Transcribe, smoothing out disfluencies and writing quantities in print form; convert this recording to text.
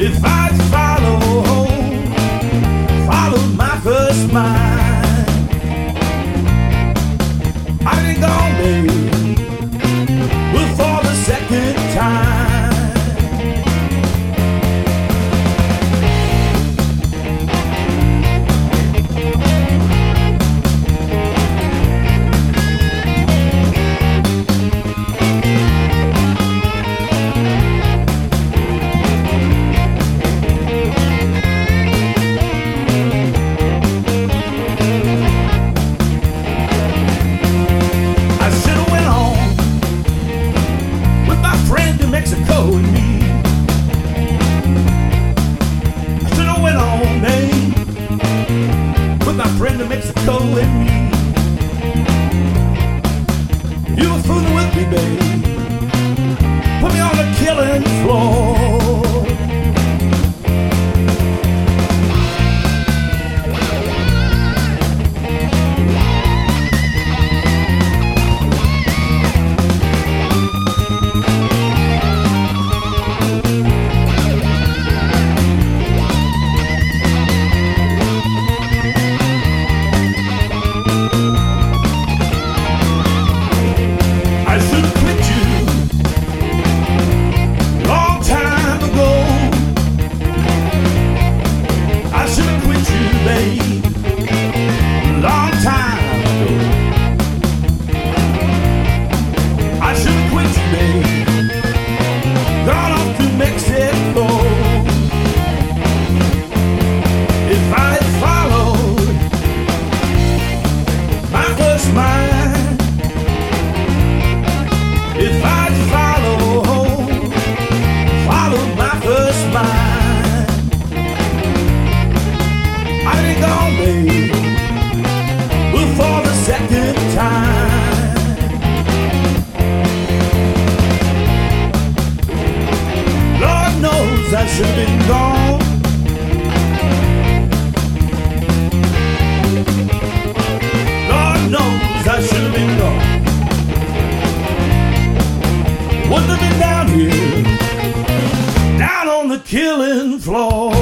If I'd follow my first mind, I'd be gone, babe, before the second time. Mexico and me. I should have went on, babe, with my friend to Mexico and me. You were fooling with me, babe. Put me on the killing floor. Long time ago, I should have quit you, babe. Gone off to Mexico. If I had followed my first mind, if I'd followed my first mind, I'd be gone, babe, before the second time. Lord knows I should have been gone. Lord knows I should have been gone. Wouldn't have been down here, down on the killing floor.